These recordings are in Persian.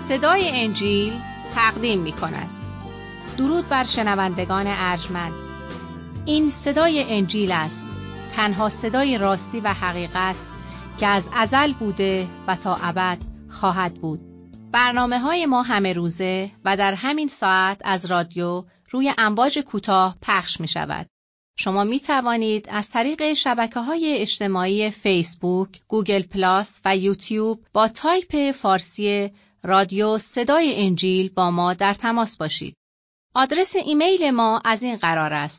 صدای انجیل تقدیم می کند. درود بر شنوندگان ارجمند. این صدای انجیل است، تنها صدای راستی و حقیقت که از ازل بوده و تا ابد خواهد بود. برنامه‌های ما همه روزه و در همین ساعت از رادیو روی امواج کوتاه پخش می شود. شما می توانید از طریق شبکه‌های اجتماعی فیسبوک، گوگل پلاس و یوتیوب با تایپ فارسی رادیو صدای انجیل با ما در تماس باشید. آدرس ایمیل ما از این قرار است: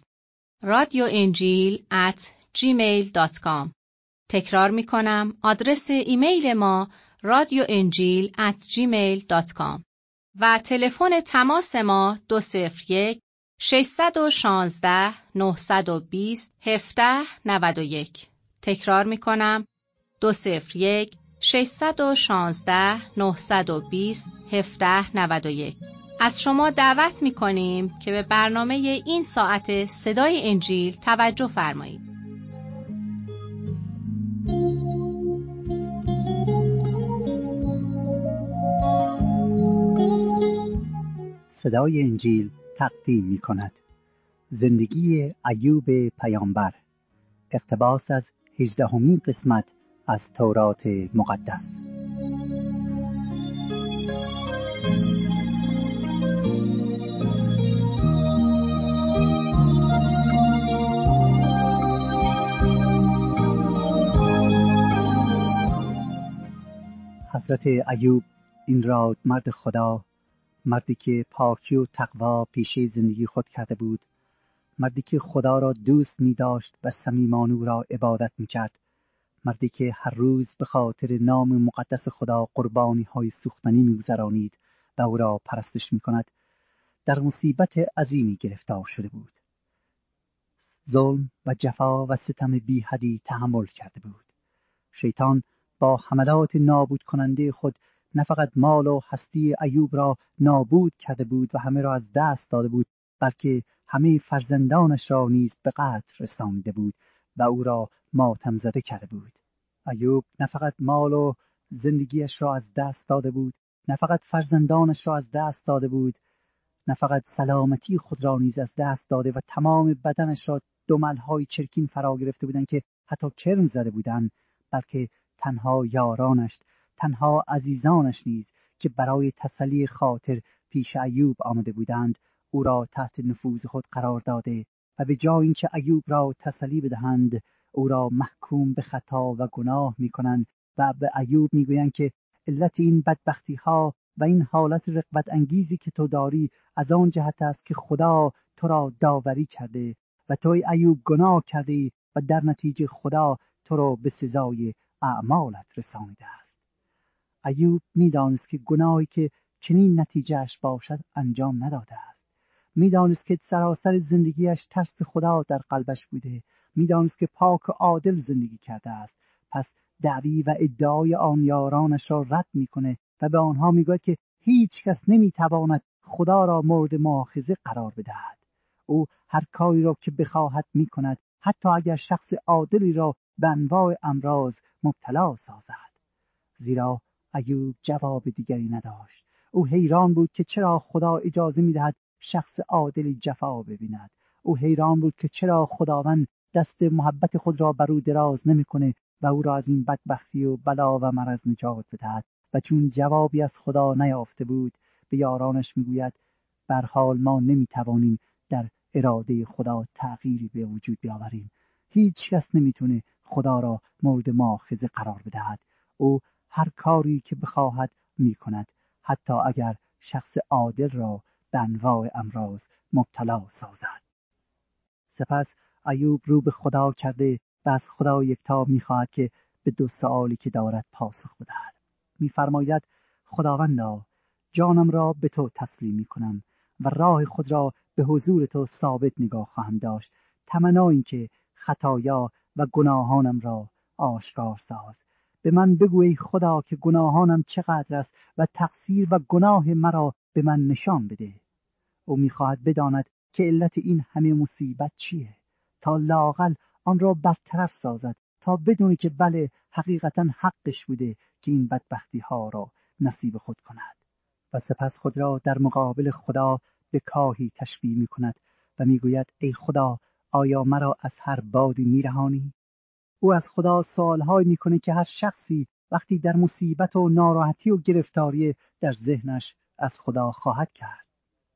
radioenjil@gmail.com. تکرار می کنم، آدرس ایمیل ما radioenjil@gmail.com و تلفن تماس ما 201 616 920 1791. تکرار می کنم، 201 616 920 1791. از شما دعوت می کنیم که به برنامه این ساعت صدای انجیل توجه فرمایید. صدای انجیل تقدیم می کند زندگی ایوب پیامبر، اقتباس از 18مین قسمت از تورات مقدس. حضرت ایوب این را مرد خدا، مردی که پاکی و تقوا پیشه زندگی خود کرده بود، مردی که خدا را دوست می داشت و صمیمانه او را عبادت می کرد، مردی که هر روز به خاطر نام مقدس خدا قربانی های سوختنی می گذرانید و او را پرستش می کند، در مصیبت عظیمی گرفتار شده بود. ظلم و جفا و ستم بی حدی تحمل کرده بود. شیطان با حملات نابود کننده خود نه فقط مال و هستی ایوب را نابود کرده بود و همه را از دست داده بود، بلکه همه فرزندانش را نیز به قتل رسانیده بود و او را ماتم زده کرده بود. ایوب نه فقط مال و زندگیش را از دست داده بود، نه فقط فرزندانش را از دست داده بود، نه فقط سلامتی خود را نیز از دست داده و تمام بدنش را دمل‌های چرکین فرا گرفته بودند که حتی کرم زده بودند، بلکه تنها یارانش، تنها عزیزانش نیز که برای تسلی خاطر پیش ایوب آمده بودند، او را تحت نفوذ خود قرار داده و به جای اینکه ایوب را تسلی بدهند، او را محکوم به خطا و گناه می‌کنند و به ایوب می‌گویند که علت این بدبختی‌ها و این حالت رغبت انگیزی که تو داری از آن جهت است که خدا تو را داوری کرده و توی ایوب گناه کردی و در نتیجه خدا تو را به سزای اعمالت رسانیده است. ایوب می‌دانست که گناهی که چنین نتیجهش باشد انجام نداده است. می‌دانست که سراسر زندگیش ترس خدا در قلبش بوده. می‌دانست که پاک و عادل زندگی کرده است. پس دعوی و ادعای آن یارانش را رد می‌کنه و به آنها می‌گوید که هیچ کس نمی‌تواند خدا را مورد مؤاخذه قرار بدهد. او هر کاری را که بخواهد می‌کند، حتی اگر شخص عادلی را به انواع امراض مبتلا سازد. زیرا ایوب جواب دیگری نداشت. او حیران بود که چرا خدا اجازه می‌دهد شخص عادلی جفا ببیند. او حیران بود که چرا خداوند دست محبت خود را بر او دراز نمی‌کنه و او را از این بدبختی و بلا و مرض نجات بدهد. و چون جوابی از خدا نیافته بود، به یارانش میگوید به هر حال ما نمیتوانیم در اراده خدا تغییری به وجود بیاوریم. هیچ کس نمیتونه خدا را مورد مؤاخذه قرار بدهد. او هر کاری که بخواهد میکند، حتی اگر شخص عادل را به انواع امراض مبتلا سازد. سپس ایوب رو به خدا کرده و از خدا یکتا میخواهد که به 2 سوالی که دارد پاسخ بدهد. میفرماید خداوندا، جانم را به تو تسلیم میکنم و راه خود را به حضور تو ثابت نگاه خواهم داشت. تمنا این که خطایا و گناهانم را آشکار ساز. به من بگو ای خدا که گناهانم چقدر است و تقصیر و گناه مرا به من نشان بده. او میخواهد بداند که علت این همه مصیبت چیه، تا لااقل آن را برطرف سازد، تا بدونی که بله حقیقتا حقش بوده که این بدبختی ها را نصیب خود کند. و سپس خود را در مقابل خدا به کاهی تشبیه می کند و می گوید ای خدا، آیا مرا از هر بادی می رهانی؟ او از خدا سوالهایی می کنه که هر شخصی وقتی در مصیبت و ناراحتی و گرفتاری در ذهنش از خدا خواهد کرد.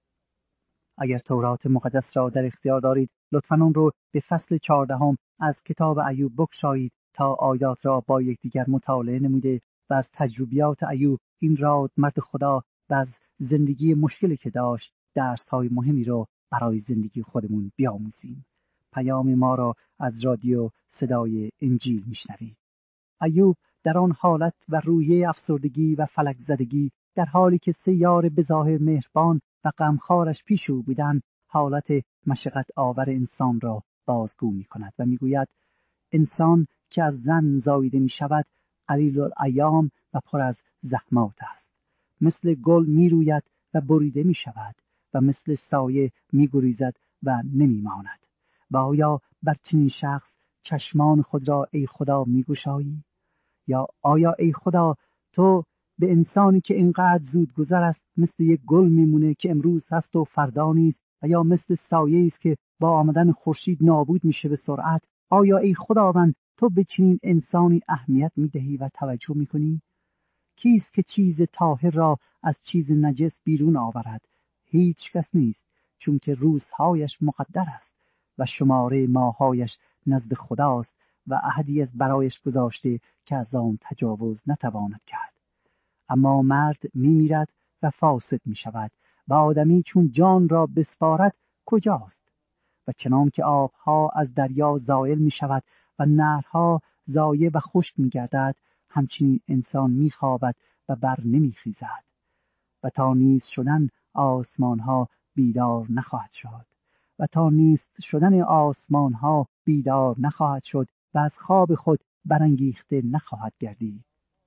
اگر تورات مقدس را در اختیار دارید، لطفاً اون رو به فصل 14 از کتاب ایوب بگشایید تا آیات را با یکدیگر مطالعه نموده و از تجربیات ایوب، این راد مرد خدا، و از زندگی مشکلی که داشت درس‌های مهمی رو برای زندگی خودمون بیاموزیم. پیام ما را از رادیو صدای انجیل میشنوید. ایوب در آن حالت و روحیه افسردگی و فلک زدگی، در حالی که سه یار بظاهر مهربان و غمخوارش پیش او بودند، حالت مشقت آور انسان را بازگو می کند و می گوید انسان که از زن زاییده می شود قلیل الایام و پر از زحمات است. مثل گل می روید و بریده می شود و مثل سایه می گریزد و نمی ماند. و آیا بر چنین شخص چشمان خود را ای خدا می گشایی؟ یا آیا ای خدا تو به انسانی که اینقدر زود گذر است مثل یک گل میمونه که امروز هست و فردا نیست، و یا مثل سایه است که با آمدن خورشید نابود میشه به سرعت، آیا ای خداوند تو به چنین انسانی اهمیت میدهی و توجه میکنی؟ کیست که چیز طاهر را از چیز نجس بیرون آورد؟ هیچ کس نیست، چون که روزهایش مقدر است و شماره ماهایش نزد خداست و عهدی از برایش گذاشته که از آن تجاوز نتواند کرد. اما مرد میمیرد و فاسد میشود و آدمی چون جان را بسپارد کجاست؟ و چنان که آبها از دریا زائل میشود و نهرها ضایع و خشک میگردد، همچنین انسان میخوابد و بر نمیخیزد و تا نیست شدن آسمانها بیدار نخواهد شد و تا نیست شدن آسمانها بیدار نخواهد شد و از خواب خود برانگیخته نخواهد گردید.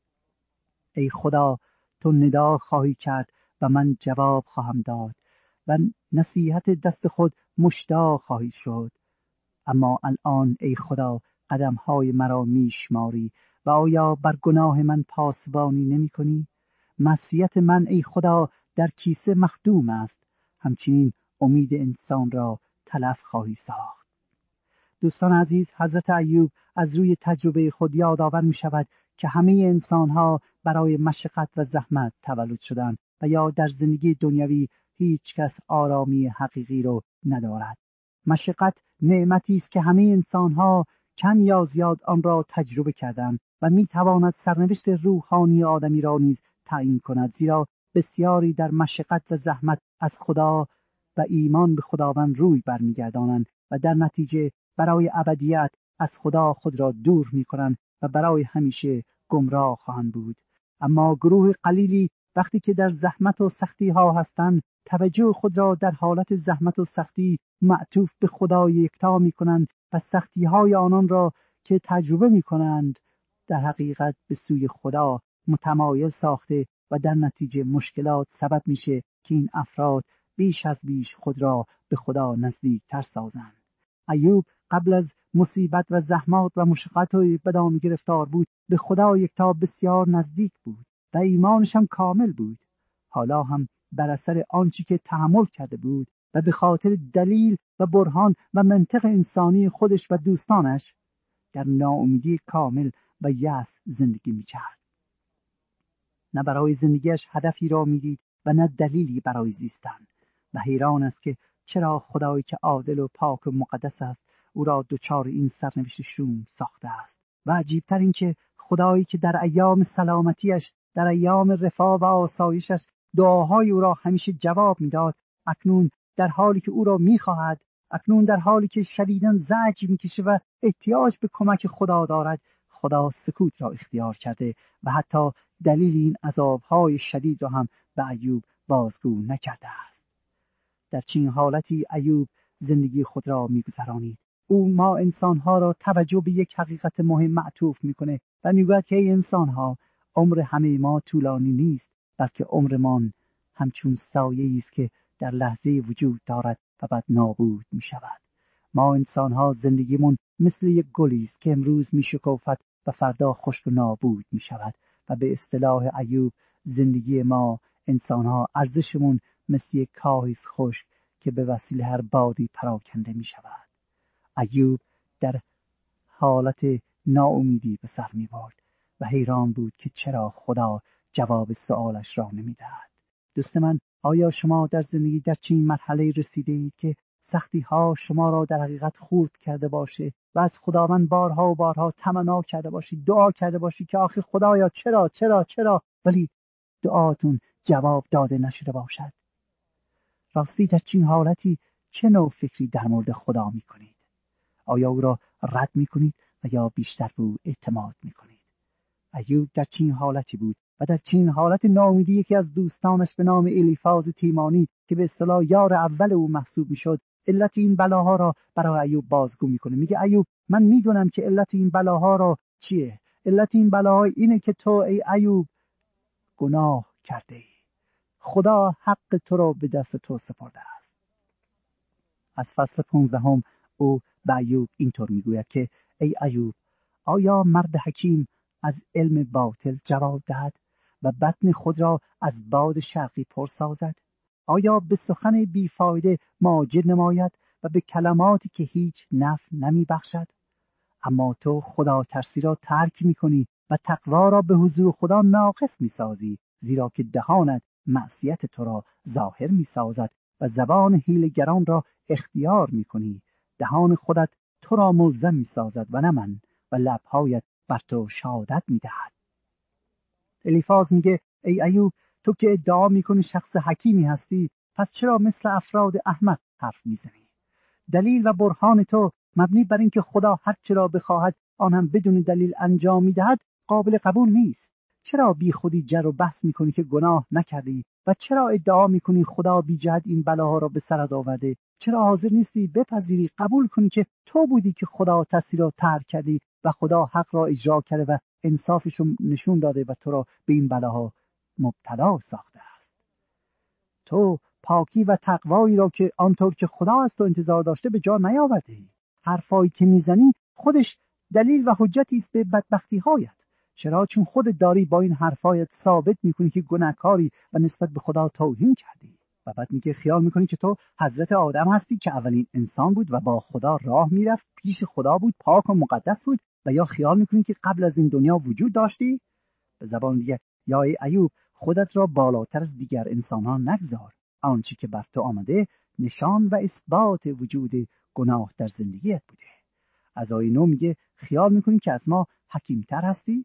ای خدا تو ندا خواهی کرد و من جواب خواهم داد و نصیحت دست خود مشتاق خواهی شد. اما الان ای خدا قدمهای مرا میشماری و آیا بر گناه من پاسبانی نمی کنی؟ معصیت من ای خدا در کیسه مخدوم است، همچنین امید انسان را تلف خواهی ساخت. دوستان عزیز، حضرت ایوب از روی تجربه خود یادآور می شود که همه انسانها برای مشقت و زحمت تولد شدند و یا در زندگی دنیوی هیچ کس آرامی حقیقی رو ندارد. مشقت نعمتی است که همه انسانها کم یا زیاد آن را تجربه کردند و می تواند سرنوشت روحانی آدمی را نیز تعیین کند، زیرا بسیاری در مشقت و زحمت از خدا و ایمان به خداوند روی برمیگردانند و در نتیجه برای ابدیت از خدا خود را دور می‌کنند و برای همیشه گمراه خواهند بود. اما گروه قلیلی وقتی که در زحمت و سختی ها هستند، توجه خود را در حالت زحمت و سختی معطوف به خدا یکتا می‌کنند و سختی های آنان را که تجربه می‌کنند در حقیقت به سوی خدا متمایل ساخته و در نتیجه مشکلات سبب میشه که این افراد بیش از بیش خود را به خدا نزدیک تر سازند. ایوب قبل از مصیبت و زحمات و مشقت‌های بدان گرفتار بود، به خدا یکتا بسیار نزدیک بود و ایمانش هم کامل بود. حالا هم بر اثر آنچه که تحمل کرده بود و به خاطر دلیل و برهان و منطق انسانی خودش و دوستانش در ناامیدی کامل و یأس زندگی می‌کرد. نه برای زندگیش هدفی را می‌دید و نه دلیلی برای زیستن و حیران است که چرا خدایی که عادل و پاک و مقدس است او را دچار این سرنوشت شوم ساخته است. و عجیبتر این که خدایی که در ایام سلامتیش، در ایام رفاه و آسایشش دعاهای او را همیشه جواب میداد، اکنون در حالی که او را میخواهد، اکنون در حالی که شدیداً زجر میکشه و احتیاج به کمک خدا دارد، خدا سکوت را اختیار کرده و حتی دلیل این عذابهای شدید را هم به ایوب بازگو نکرده است. در چنین حالتی ایوب زندگی خود را می‌گذرانید. او ما انسان‌ها را توجه به یک حقیقت مهم معطوف می‌کنه و می‌گوید که ای انسان‌ها، عمر همه ما طولانی نیست، بلکه عمرمان همچون سایه‌ای است که در لحظه وجود دارد و بعد نابود می‌شود. ما انسان‌ها زندگیمون مثل یک گلی است که امروز می‌شکفد و فردا خشک و نابود می‌شود و به اصطلاح ایوب زندگی ما انسان‌ها ارزشمون مثل یک کاهیست خشک که به وسیله هر بادی پراکنده می شود. ایوب در حالت ناامیدی به سر می برد و حیران بود که چرا خدا جواب سوالش را نمی دهد. دوست من، آیا شما در زندگی در چنین مرحله رسیده اید که سختی ها شما را در حقیقت خورد کرده باشه و از خداوند بارها و بارها تمنا کرده باشید، دعا کرده باشید که آخه خدایا چرا، ولی دعاتون جواب داده نشده باشد؟ راستی در چنین حالتی چه نوع فکری در مورد خدا می کنید؟ آیا او را رد می کنید و یا بیشتر به او اعتماد می کنید؟ ایوب در چنین حالتی بود و در چنین حالت ناامیدی یکی از دوستانش به نام الیفاز تیمانی که به اصطلاح یار اول او محسوب می شد، علت این بلاها را برای ایوب بازگو می کنه. میگه ایوب، من میدونم که علت این بلاها را چیه. علت این بلاها اینه که تو ای ایوب گناه کرده ای. خدا حق تو را به دست تو سپرده است. از فصل 15 او به ایوب اینطور میگوید که ای ایوب، آیا مرد حکیم از علم باطل جواب دهد و بطن خود را از باد شرقی پر سازد؟ آیا به سخن بیفایده ماجد نماید و به کلماتی که هیچ نفع نمی بخشد؟ اما تو خدا ترسی را ترک می کنی و تقوا را به حضور خدا ناقص می سازی، زیرا که دهانت معصیت تو را ظاهر می سازد و زبان حیله‌گران را اختیار می کنی. دهان خودت تو را ملزم می سازد و نه من، و لبهایت بر تو شهادت می دهد. الیفاز میگه ای ایوب، تو که ادعا می کنی شخص حکیمی هستی، پس چرا مثل افراد احمق حرف می زنی؟ دلیل و برهان تو مبنی بر این که خدا هر چرا بخواهد آن هم بدون دلیل انجام می دهد قابل قبول نیست. چرا بی خودی جر و بحث می کنی که گناه نکردی و چرا ادعا می کنی خدا بی جهت این بلاها را به سرت آورده؟ چرا حاضر نیستی بپذیری، قبول کنی که تو بودی که خدا تصویر را ترک کردی و خدا حق را اجرا کرده و انصافش رو نشون داده و تو را به این بلاها مبتلا ساخته است؟ تو پاکی و تقوایی را که آنطور که خدا از تو انتظار داشته به جا نیاورده ای. حرفایی که میزنی خودش دلیل و حجتی است به بدبختی هایت. چرا؟ چون خودت داری با این حرفایت ثابت میکنی که گناهکاری و نسبت به خدا توهین کردی. و بعد میگه خیال میکنی که تو حضرت آدم هستی که اولین انسان بود و با خدا راه میرفت، پیش خدا بود، پاک و مقدس بود، و یا خیال میکنی که قبل از این دنیا وجود داشتی؟ به زبان دیگه، یا ای ایوب، خودت را بالاتر از دیگر انسانان نگذار. آنچه که بر تو آمده نشان و اثبات وجود گناه در زندگیت بوده. از آیه 9 میگه خیال میکنی که از ما حکیمتر هستی؟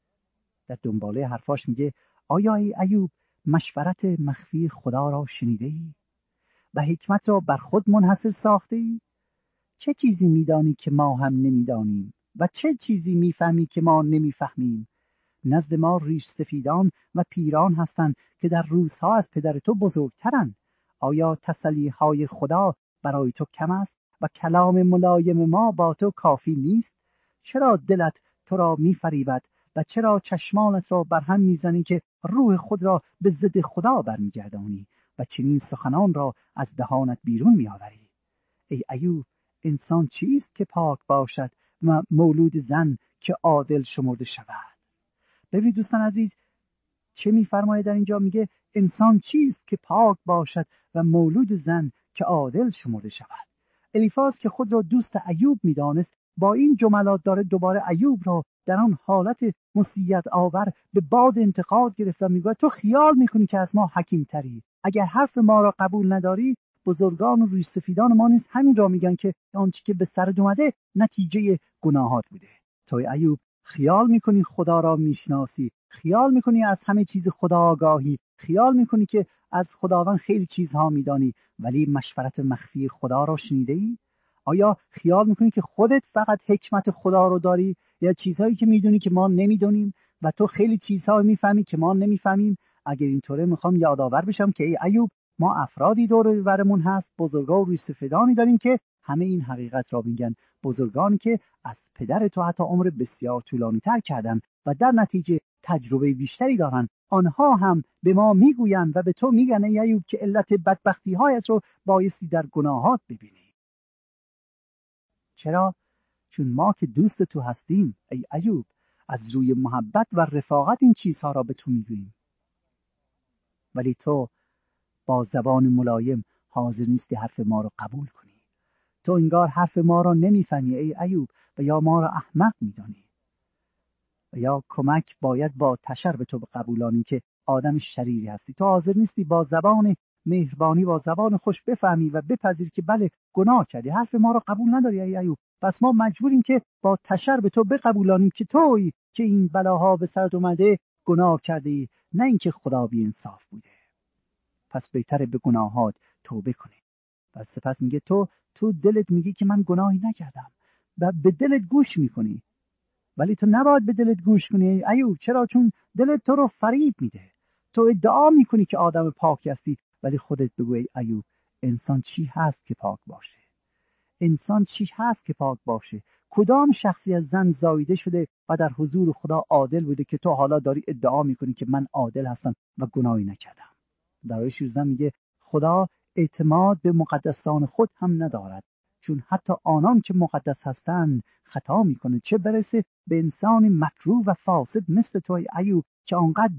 در دنباله حرفاش میگه آیا ای ایوب مشورت مخفی خدا را شنیده ای؟ و حکمت را بر خود منحصر ساخته ای؟ چه چیزی میدانی که ما هم نمیدانیم و چه چیزی میفهمی که ما نمیفهمیم؟ نزد ما ریش سفیدان و پیران هستند که در روزها از پدر تو بزرگترند. آیا تسلیهای خدا برای تو کم است و کلام ملایم ما با تو کافی نیست؟ چرا دلت تو را میفریبد و چرا چشمانت را برهم میزنی که روح خود را به ضد خدا برمیگردانی و چنین سخنان را از دهانت بیرون میآوری؟ ای ایوب، انسان چیست که پاک باشد و مولود زن که عادل شمرده شود؟ ببینید دوستان عزیز، چه میفرماید در اینجا؟ میگه انسان چیست که پاک باشد و مولود زن که عادل شمرده شود. الیفاز که خود را دوست ایوب میدانست، با این جملات داره دوباره ایوب را در آن حالت مسیت آور به باد انتقاد گرفت و میگه تو خیال میکنی که از ما حکیم تری. اگر حرف ما را قبول نداری، بزرگان و ریش سفیدان ما نیز همین را میگن که آنچه که به سرت اومده نتیجه گناهات بوده. تو ایوب خیال میکنی خدا را میشناسی، خیال میکنی از همه چیز خدا آگاهی، خیال میکنی که از خداوند خیلی چیزها میدانی، ولی مشورت مخفی خدا را شنیده ای؟ آیا خیال میکنی که خودت فقط حکمت خدا رو داری یا چیزهایی که میدونی که ما نمیدونیم و تو خیلی چیزها میفهمی که ما نمیفهمیم؟ اگر اینطوره میخوام یادآور بشم که ای ایوب، ما افرادی دور برمون هست، بزرگا و ریش سفیدانی داریم که همه این حقیقت را میگن، بزرگانی که از پدر تو حتی عمر بسیار طولانی تر کردن و در نتیجه تجربه بیشتری دارن. آنها هم به ما میگوین و به تو میگن ای ایوب که علت بدبختی هایت رو بایستی در گناهات ببینی. چرا؟ چون ما که دوست تو هستیم ای ایوب، از روی محبت و رفاقت این چیزها را به تو میگوییم. ولی تو با زبان ملایم حاضر نیستی حرف ما رو قبول کنی. تو انگار حرف ما را نمیفهمی ای ایوب، و یا ما را احمق میدانی و یا کمک باید با تشر به تو قبولانیم که آدم شریری هستی. تو حاضر نیستی با زبان مهربانی، با زبان خوش بفهمی و بپذیری که بله گناه کردی. حرف ما را قبول نداری ای ایوب، پس ما مجبوریم که با تشر به تو بقبولانیم که تویی که این بلاها به سرت اومده گناه کردی، نه اینکه خدا بی انصاف بوده. پس بهتره به گناهات توبه کنی. و سپس میگه تو دلت میگی که من گناهی نکردم و به دلت گوش میکنی، ولی تو نباید به دلت گوش کنی ایوب. چرا؟ چون دلت تو رو فریب میده. تو ادعا میکنی که آدم پاکی هستی، ولی خودت بگو ای ایوب، انسان چی هست که پاک باشه؟ انسان چی هست که پاک باشه؟ کدام شخصی از زن زاییده شده و در حضور خدا عادل بوده که تو حالا داری ادعا میکنی که من عادل هستم و گناهی نکردم؟ در آیه 16 میگه خدا اعتماد به مقدسان خود هم ندارد، چون حتی آنان که مقدس هستند خطا میکنه، چه برسه به انسان مکروه و فاسد مثل تو ای ایوب که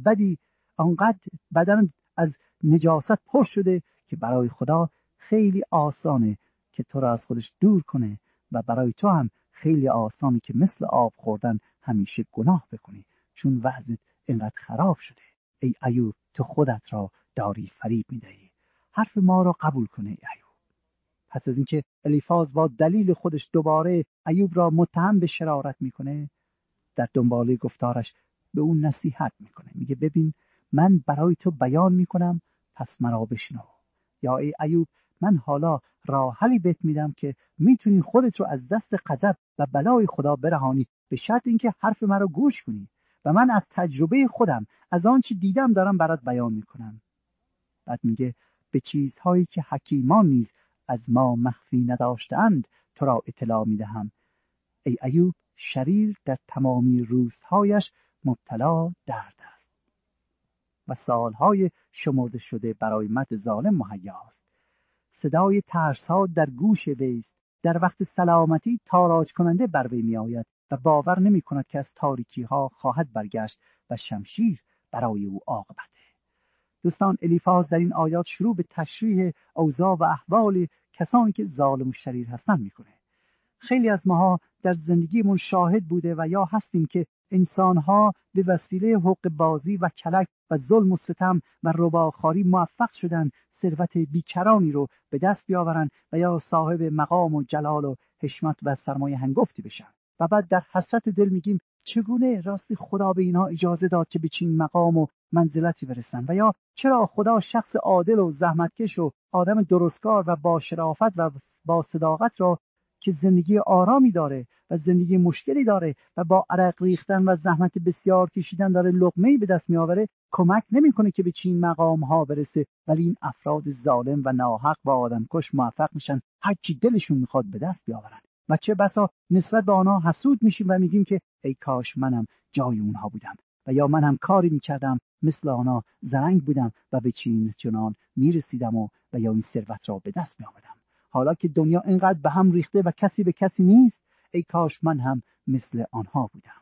آنقدر بدن از نجاست پر شده که برای خدا خیلی آسانه که تو را از خودش دور کنه و برای تو هم خیلی آسانه که مثل آب خوردن همیشه گناه بکنی، چون وضعت اینقدر خراب شده. ای ایوب، تو خودت را داری فریب میدهی. حرف ما را قبول کنه ای ایوب. پس از اینکه الیفاز با دلیل خودش دوباره ایوب را متهم به شرارت میکنه، در دنباله گفتارش به اون نصیحت میکنه. میگه ببین، من برای تو بیان میکنم، پس مرا بشنو. یا ای ایوب، من حالا راه حلی بهت میدم که میتونی خودت رو از دست غضب و بلای خدا برهانی، به شرط اینکه حرف مرا گوش کنی و من از تجربه خودم، از آن چی دیدم دارم برات بیان میکنم. بعد میگه به چیزهایی که حکیمان نیز از ما مخفی نداشتند تو را اطلاع میدهم. ای ایوب، شریر در تمامی روزهایش مبتلا درد است و سالهای شمرده شده برای مرد ظالم مهیاست. صدای ترس‌ها در گوش ویست، در وقت سلامتی تاراج کننده بر وی می آید و باور نمی کند که از تاریکی ها خواهد برگشت و شمشیر برای او عاقبته. دوستان، الیفاز در این آیات شروع به تشریح اوضاع و احوال کسانی که ظالم و شریر هستند میکنه. خیلی از ماها در زندگیمون شاهد بوده و یا هستیم که انسانها به وسیله حق بازی و کلک و ظلم و ستم و رباخواری موفق شدن ثروت بیکرانی رو به دست بیاورن و یا صاحب مقام و جلال و حشمت و سرمایه هنگفتی بشن و بعد در حسرت دل میگیم چگونه راستی خدا به اینها اجازه داد که به چین مقام و منزلتی برسن، و یا چرا خدا شخص عادل و زحمتکش و آدم درستکار و با شرافت و با صداقت را که زندگی آرامی داره و زندگی مشکلی داره و با عرق ریختن و زحمت بسیار کشیدن داره لقمه‌ای به دست میآوره، کمک نمیکنه که به چین مقام ها برسه، ولی این افراد ظالم و ناحق و آدمکش موفق میشن هر کی دلشون میخواد به دست بیاورن و چه بسا نسبت به آنها حسود میشیم و میگیم که ای کاش منم جای اونها بودم و یا من هم کاری میکردم مثل آنها زرنگ بودم و به چین چنان میرسیدم و یا این ثروت را به دست میآوردم. حالا که دنیا اینقدر به هم ریخته و کسی به کسی نیست، ای کاش من هم مثل آنها بودم.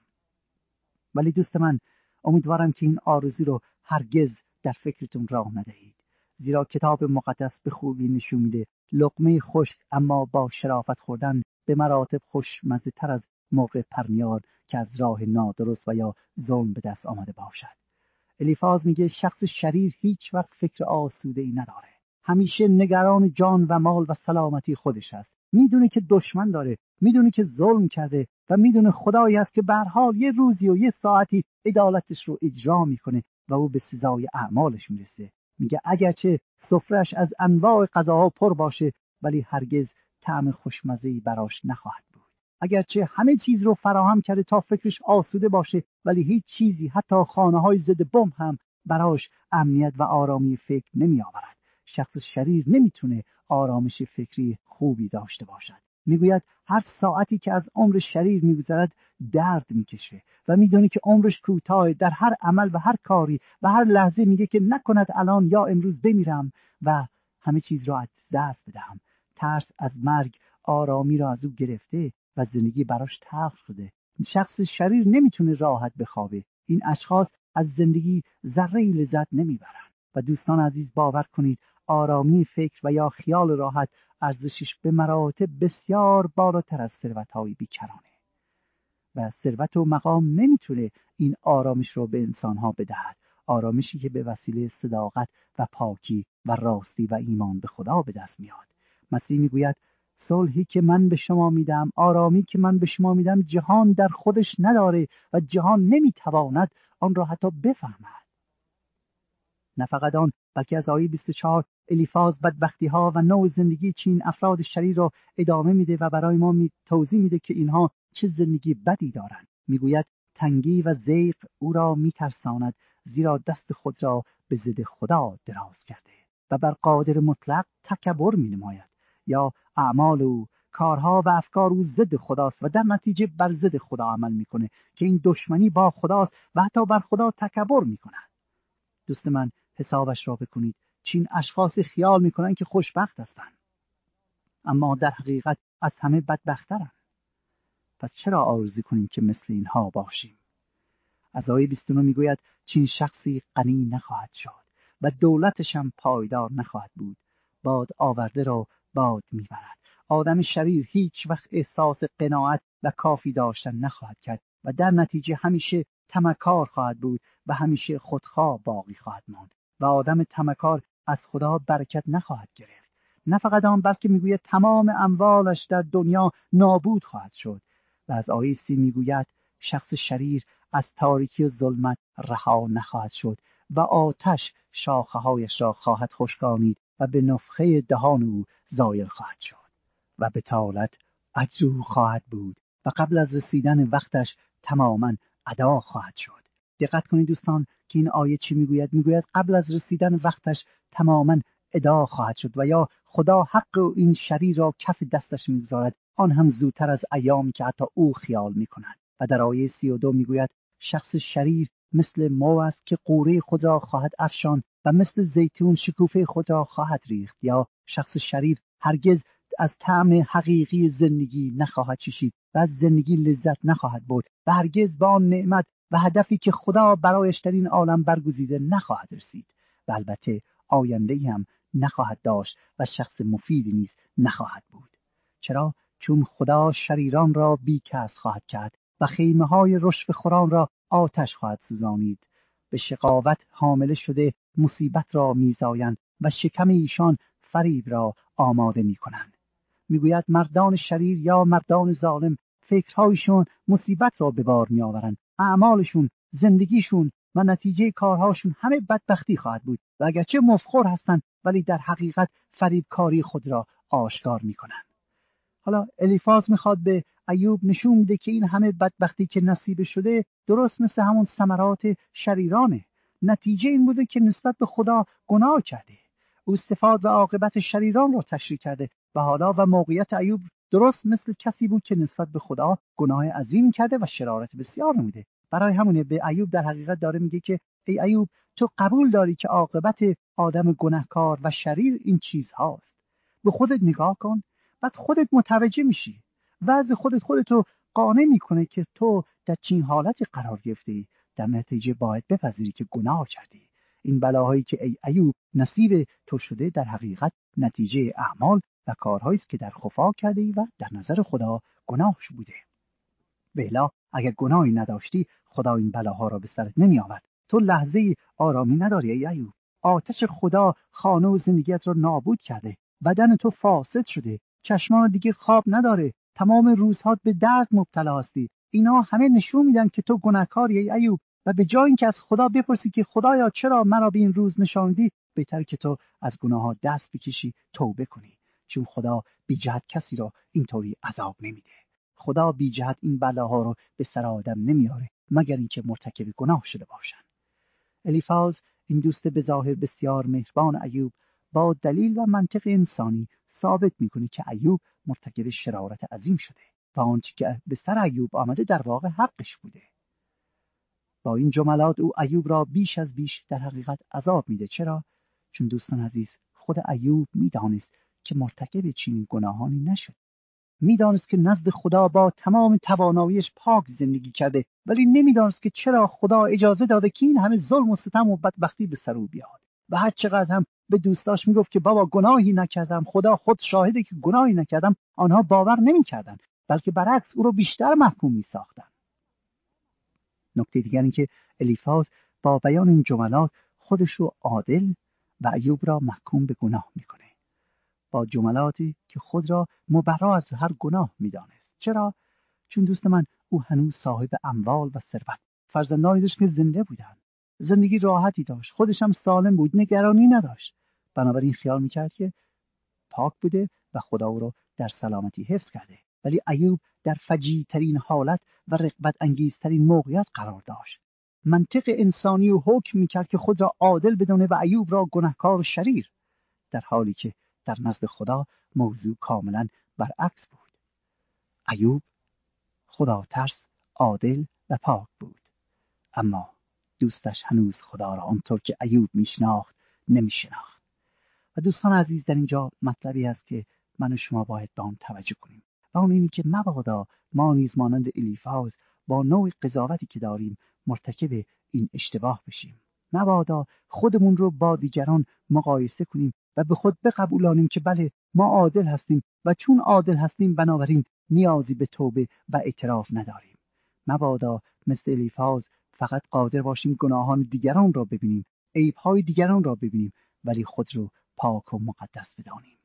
ولی دوست من، امیدوارم که این آرزو رو هرگز در فکرتون راه ندهید، زیرا کتاب مقدس به خوبی نشون میده لقمه خشک اما با شرافت خوردن به مراتب خوشمزه تر از مرغ پرنیار که از راه نادرست و یا ظلم به دست آمده باشد. الیفاز میگه شخص شریر هیچ وقت فکر آسوده ای نداره، همیشه نگران جان و مال و سلامتی خودش است. میدونه که دشمن داره، میدونه که ظلم کرده و میدونه خدایی است که به هر حال یه روزی و یه ساعتی عدالتش رو اجرا میکنه و او به سزای اعمالش میرسه. میگه اگرچه سفره‌اش از انواع غذاها پر باشه، ولی هرگز طعم خوشمزه‌ای براش نخواهد بود. اگرچه همه چیز رو فراهم کرده تا فکرش آسوده باشه، ولی هیچ چیزی، حتی خانه‌های ضد بمب هم براش امنیت و آرامی فکر نمیآورد. شخص شریر نمیتونه آرامش فکری خوبی داشته باشد. میگوید هر ساعتی که از عمر شریر میگذرد درد میکشه و میدونه که عمرش کوتاه. در هر عمل و هر کاری و هر لحظه میگه که نکند الان یا امروز بمیرم و همه چیز را از دست بدهم. ترس از مرگ آرامی را از او گرفته و زندگی براش تلخ شده. شخص شریر نمیتونه راحت بخوابه. این اشخاص از زندگی ذره لذت نمیبرن. و دوستان عزیز، باور کنید آرامی فکر و یا خیال راحت ارزشش به مراتب بسیار بالاتر از ثروت‌های بیکرانه و ثروت و مقام نمیتونه این آرامش رو به انسانها بدهد. آرامشی که به وسیله صداقت و پاکی و راستی و ایمان به خدا به دست میاد. مسیح میگوید صلحی که من به شما میدم، آرامی که من به شما میدم، جهان در خودش نداره و جهان نمیتواند آن را حتی بفهمد. نه فقط آن، بلکه از آیه 24 الیفاز بدبختی ها و نوع زندگی چین افراد شریر را ادامه میده و برای ما توضیح میده که اینها چه زندگی بدی دارند. میگوید تنگی و ضیق او را میترساند، زیرا دست خود را به ضد خدا دراز کرده و بر قادر مطلق تکبر مینماید. یا اعمال او، کارها و افکار او ضد خداست و در نتیجه بر ضد خدا عمل میکنه که این دشمنی با خداست و حتی بر خدا تکبر میکنه. دوست من، حسابش را بکنید. چین اشخاص خیال میکنن که خوشبخت هستند، اما در حقیقت از همه بدبخترن. پس چرا آرزو کنیم که مثل اینها باشیم؟ از آیه 29 میگوید چین شخصی غنی نخواهد شد و دولتش هم پایدار نخواهد بود. باد آورده را باد میبرد. آدم شریر هیچ وقت احساس قناعت و کافی داشتن نخواهد کرد و در نتیجه همیشه طمعکار خواهد بود و همیشه خودخواه باقی خواهد ماند و آدم طمعکار از خدا برکت نخواهد گرفت. نه فقط آن، بلکه میگوید تمام اموالش در دنیا نابود خواهد شد. و از آیه 30 میگوید شخص شریر از تاریکی و ظلمت رها نخواهد شد و آتش شاخه‌هایش را خواهد خشکانید و به نفخه دهان او زایل خواهد شد و بتالت عجز او خواهد بود و قبل از رسیدن وقتش تماما ادا خواهد شد. دقت کنید دوستان که این آیه چی میگوید؟ میگوید قبل از رسیدن وقتش تماما ادا خواهد شد و یا خدا حق این شریر را کف دستش میگذارد، آن هم زودتر از ایامی که حتی او خیال میکند. و در آیه 32 میگوید شخص شریر مثل مو است که قوره خود را خواهد افشان و مثل زیتون شکوفه خود را خواهد ریخت. یا شخص شریر هرگز از طعم حقیقی زندگی نخواهد چشید و از زندگی لذت نخواهد برد و هرگز با آن نعمت و هدفی که خدا برایش در این عالم برگزیده نخواهد رسید و البته آینده‌ای هم نخواهد داشت و شخص مفیدی نیز نخواهد بود. چرا؟ چون خدا شریران را بیکس خواهد کرد و خیمه‌های رشوه خوران را آتش خواهد سوزانید. به شقاوت حامله شده مصیبت را میزایند و شکم ایشان فریب را آماده میکنند. میگوید مردان شریر یا مردان ظالم فکرهایشون مصیبت را به بار میآورند. اعمالشون، زندگیشون و نتیجه کارهاشون همه بدبختی خواهد بود و اگرچه مفخر هستند ولی در حقیقت فریبکاری خود را آشکار میکنند. حالا الیفاز میخواد به ایوب نشون میده که این همه بدبختی که نصیب شده درست مثل همون ثمرات شریرانه. نتیجه این بوده که نسبت به خدا گناه کرده. او استفاده و عاقبت شریران رو تشریح کرده و حالا و موقعیت ایوب درست مثل کسی بود که نسبت به خدا گناه عظیم کرده و شرارت بسیار نموده. برای همونه به ایوب در حقیقت داره میگه که ای ایوب، تو قبول داری که عاقبت آدم گناهکار و شریر این چیز هاست. به خودت نگاه کن، بعد خودت متوجه میشی. وضع خودتو قانع میکنه که تو در چین حالتی قرار گرفتی. در نتیجه باید بپذیری که گناه کردی. این بلاهایی که ای ایوب نصیب تو شده در حقیقت نتیجه اعمال و کارهایی است که در خفا کردی و در نظر خدا گناهش بوده. بهلا اگر گناهی نداشتی خدا این بلاها را به سرت نمی آورد. تو لحظه آرامی نداری ای ایوب. آتش خدا خانه و زندگیت را نابود کرده. بدن تو فاسد شده. چشمان دیگه خواب نداره. تمام روزها به درد مبتلا هستی. اینا همه نشون میدن که تو گناهکاری ای ایوب و به جای اینکه از خدا بپرسی که خدایا چرا مرا به این روز نشاندی، بهتر که تو از گناهات دست بکشی، توبه کنی. چون خدا بی جهت کسی را اینطوری عذاب نمیده. خدا بی جهت این بلاها رو به سر آدم نمیاره مگر اینکه مرتکب گناه شده باشن. الیفاز، این دوست به ظاهر بسیار مهربان ایوب، با دلیل و منطق انسانی ثابت میکنه که ایوب مرتکب شرارت عظیم شده و آنچه که به سر ایوب آمده در واقع حقش بوده. با این جملات او ایوب را بیش از بیش در حقیقت عذاب میده. چرا؟ چون دوستان عزیز، خود ایوب میدانست که مرتکب چنین گناهانی نشد. میدانست که نزد خدا با تمام تواناییش پاک زندگی کرده، ولی نمیدانست که چرا خدا اجازه داده که این همه ظلم و ستم و بدبختی به سر او بیاد. و هر چقدر هم به دوستاش میگفت که بابا گناهی نکردم، خدا خود شاهده که گناهی نکردم، آنها باور نمیکردند، بلکه برعکس او رو بیشتر محکوم میساختند. نکته دیگر این که الیفاز با بیان این جملات خودش رو عادل و ایوب را محکوم به گناه میکنه، با جملاتی که خود را مبرا از هر گناه میدانست. چرا؟ چون دوست من او هنوز صاحب اموال و ثروت، فرزندانی داشت که زنده بودند، زندگی راحتی داشت، خودش هم سالم بود، نگرانی نداشت. بنابراین خیال میکرد که پاک بوده و خدا او را در سلامتی حفظ کرده. ولی ایوب در فجیع ترین حالت و رغبت انگیزترین موقعیت قرار داشت. منطق انسانی و حکم میکرد که خود را عادل بدونه و ایوب را گناهکار و شریر، در حالی که در نزد خدا موضوع کاملا برعکس بود. ایوب خدا ترس، عادل و پاک بود، اما دوستش هنوز خدا را آنطور که ایوب میشناخت نمیشناخت. و دوستان عزیز، در اینجا مطلبی است که من و شما باید به آن توجه کنیم و اون اینی که مبادا ما نیز مانند الیفاز با نوع قضاوتی که داریم مرتکب این اشتباه بشیم. مبادا خودمون رو با دیگران مقایسه کنیم و به خود بقبولانیم که بله ما عادل هستیم و چون عادل هستیم بنابراین نیازی به توبه و اعتراف نداریم. مبادا مثل الیفاز فقط قادر باشیم گناهان دیگران را ببینیم، عیب‌های دیگران را ببینیم، ولی خود رو پاک و مقدس بدانیم.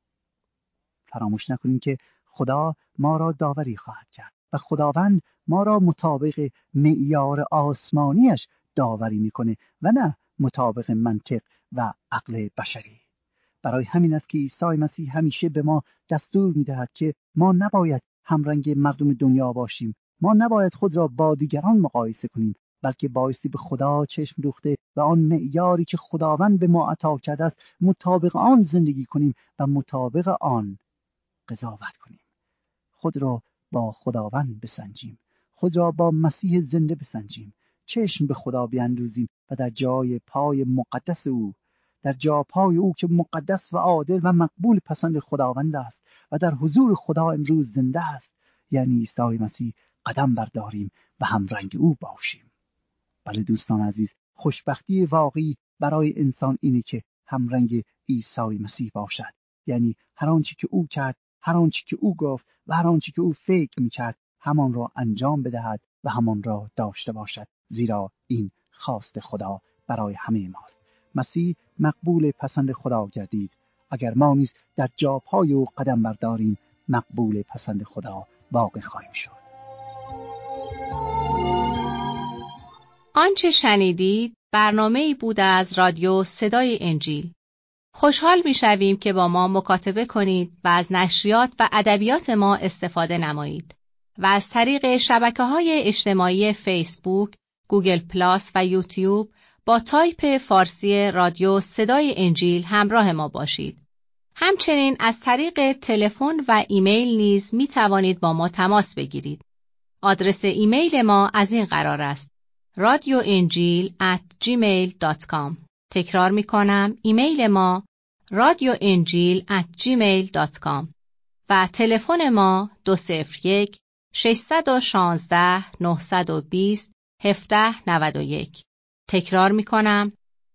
فراموش نکنیم که خدا ما را داوری خواهد کرد و خداوند ما را مطابق معیار آسمانیش داوری میکنه و نه مطابق منطق و عقل بشری. برای همین است که عیسی مسیح همیشه به ما دستور میدهد که ما نباید همرنگ مردم دنیا باشیم، ما نباید خود را با دیگران مقایسه کنیم، بلکه بایستی به خدا چشم دوخته و آن معیاری که خداوند به ما عطا کرده است مطابق آن زندگی کنیم و مطابق آن قضاوت کنیم. خود را با خداوند بسنجیم، خود را با مسیح زنده بسنجیم، چشم به خدا بیاندازیم و در جای پای مقدس او، در جای پای او که مقدس و عادل و مقبول پسند خداوند است و در حضور خدا امروز زنده است، یعنی عیسی مسیح، قدم برداریم و همرنگ او باشیم. بله دوستان عزیز، خوشبختی واقعی برای انسان اینه که همرنگ عیسی مسیح باشد، یعنی هر آنچه که او کرد، هر آنچه که او گفت و هر آنچه که او فکر می‌کرد همان را انجام بدهد و همان را داشته باشد، زیرا این خواست خدا برای همه ماست. مسیح مقبول پسند خدا گردید. اگر ما نیز در جاپای او قدم برداریم مقبول پسند خدا واقع خواهیم شد. آنچه شنیدید برنامه‌ای بود از رادیو صدای انجیل. خوشحال می‌شویم که با ما مکاتبه کنید و از نشریات و ادبیات ما استفاده نمایید و از طریق شبکه‌های اجتماعی فیسبوک، گوگل پلاس و یوتیوب با تایپ فارسی رادیو صدای انجیل همراه ما باشید. همچنین از طریق تلفن و ایمیل نیز می توانید با ما تماس بگیرید. آدرس ایمیل ما از این قرار است: radioenjil@gmail.com. تکرار می کنم، ایمیل ما radioenjil@gmail.com و تلفن ما 201-616-920-1791. تکرار می کنم،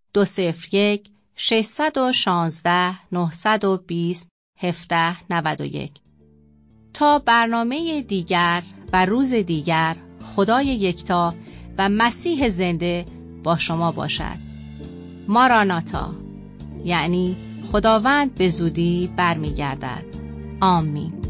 201-616-920-1791. تا برنامه دیگر و روز دیگر، خدای یکتا و مسیح زنده با شما باشد. ماراناتا، یعنی خداوند به زودی برمیگردد. آمین.